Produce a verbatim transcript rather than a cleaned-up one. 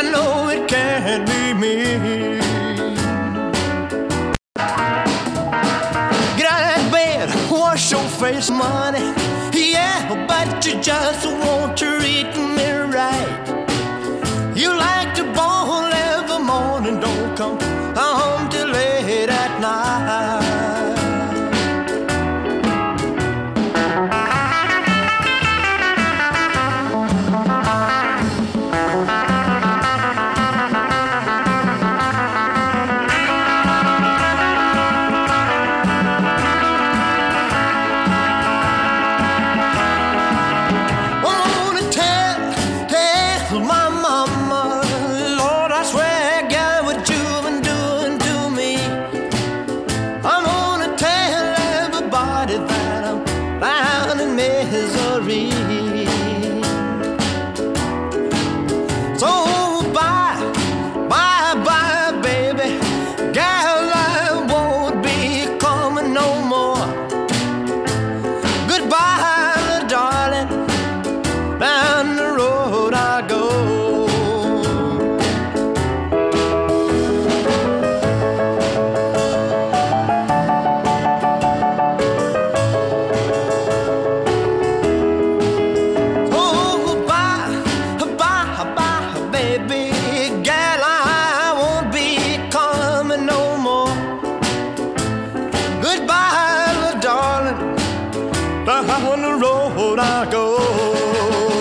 I know it can't be me. Get out of that bed, wash your face, money. Yeah, but you just want to treat me right. You like to ball every morning, don't come home till late at night. Down the road I go.